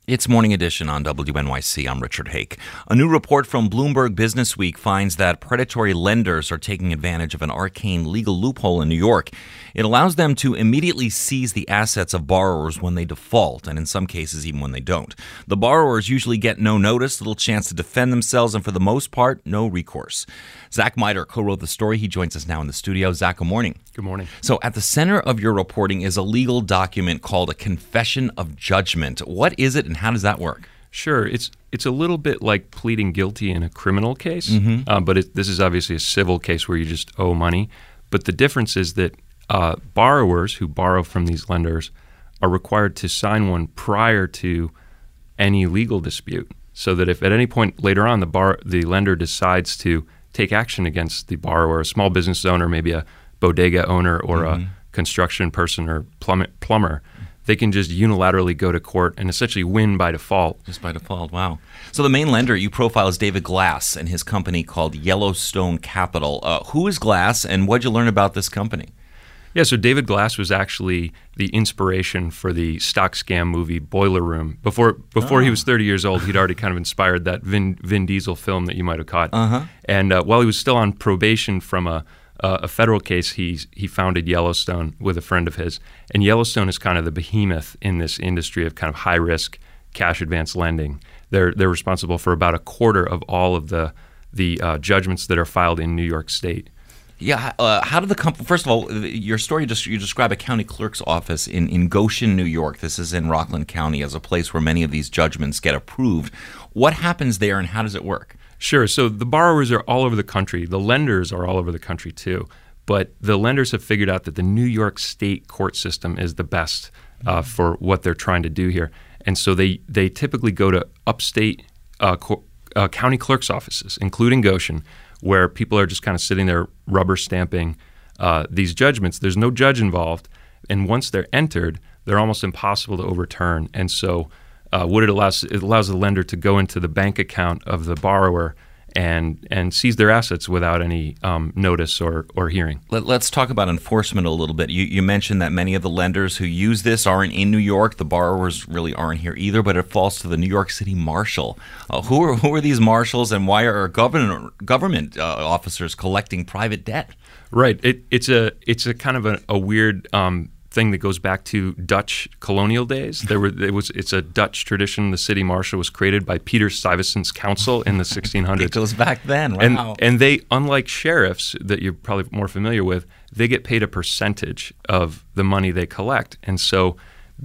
It's Morning Edition on WNYC. I'm Richard Hake. A new report from Bloomberg Businessweek finds that predatory lenders are taking advantage of an arcane legal loophole in New York. It allows them to immediately seize the assets of borrowers when they default, and in some cases even when they don't. The borrowers usually get no notice, little chance to defend themselves, and for the most part, no recourse. Zach Miter co-wrote the story. He joins us now in the studio. Zach, good morning. Good morning. So at the center of your reporting is a legal document called a Confession of Judgment. What is it and how does that work? Sure. It's a little bit like pleading guilty in a criminal case, but this is obviously a civil case where you just owe money. But the difference is that borrowers who borrow from these lenders are required to sign one prior to any legal dispute, so that if at any point later on the lender decides to take action against the borrower, a small business owner, maybe a bodega owner or a construction person or plumber, they can just unilaterally go to court and essentially win by default. Just by default, wow. So the main lender you profile is David Glass and his company called Yellowstone Capital. Who is Glass and what did you learn about this company? Yeah, so David Glass was actually the inspiration for the stock scam movie Boiler Room. Before he was 30 years old, he'd already kind of inspired that Vin Diesel film that you might have caught. And while he was still on probation from a federal case, he founded Yellowstone with a friend of his. And Yellowstone is kind of the behemoth in this industry of kind of high-risk cash advance lending. They're responsible for about a quarter of all of the judgments that are filed in New York State. Yeah, how did the company? First of all, your story you describe a county clerk's office in Goshen, New York. This is in Rockland County as a place where many of these judgments get approved. What happens there, and how does it work? Sure. So the borrowers are all over the country. The lenders are all over the country too. But the lenders have figured out that the New York State court system is the best for what they're trying to do here, and so they typically go to upstate county clerk's offices, including Goshen, where people are just kind of sitting there rubber stamping these judgments. There's no judge involved, and once they're entered, they're almost impossible to overturn. And so what it allows the lender to go into the bank account of the borrower and seize their assets without any notice or hearing. Let's talk about enforcement a little bit. You mentioned that many of the lenders who use this aren't in New York. The borrowers really aren't here either, but it falls to the New York City Marshal. Who are these marshals, and why are government officers collecting private debt? Right. It's a kind of a weird thing that goes back to Dutch colonial days. It's a Dutch tradition. The city marshal was created by Peter Stuyvesant's council in the 1600s. It goes back then. Wow. And they, unlike sheriffs that you're probably more familiar with, they get paid a percentage of the money they collect. And so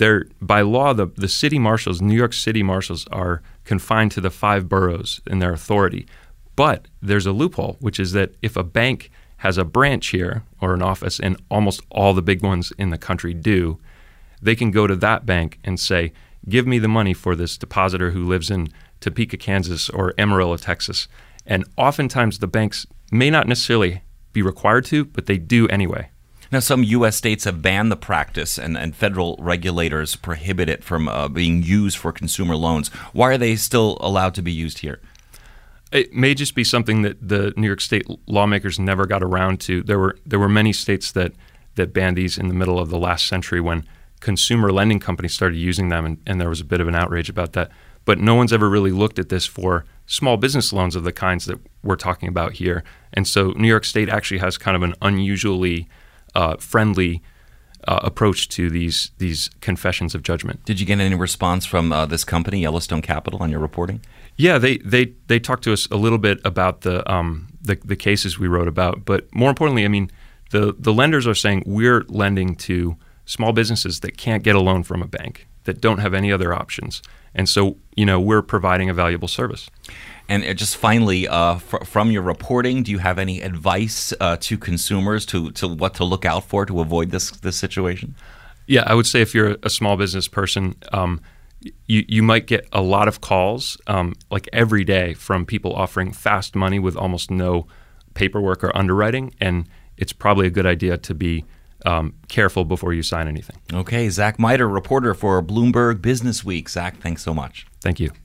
by law, the city marshals, New York City marshals, are confined to the 5 boroughs in their authority. But there's a loophole, which is that if a bank has a branch here or an office, and almost all the big ones in the country do, they can go to that bank and say, give me the money for this depositor who lives in Topeka, Kansas or Amarillo, Texas. And oftentimes the banks may not necessarily be required to, but they do anyway. Now, some U.S. states have banned the practice, and federal regulators prohibit it from being used for consumer loans. Why are they still allowed to be used here? It may just be something that the New York State lawmakers never got around to. There were many states that banned these in the middle of the last century when consumer lending companies started using them, and there was a bit of an outrage about that. But no one's ever really looked at this for small business loans of the kinds that we're talking about here. And so New York State actually has kind of an unusually friendly approach to these confessions of judgment. Did you get any response from this company, Yellowstone Capital, on your reporting? Yeah, they talked to us a little bit about the cases we wrote about, but more importantly, I mean, the lenders are saying we're lending to small businesses that can't get a loan from a bank, that don't have any other options, and so we're providing a valuable service. And just finally, from your reporting, do you have any advice to consumers to what to look out for to avoid this situation? Yeah, I would say if you're a small business person, you might get a lot of calls, like every day, from people offering fast money with almost no paperwork or underwriting, and it's probably a good idea to be careful before you sign anything. Okay, Zach Miter, reporter for Bloomberg Businessweek. Zach, thanks so much. Thank you.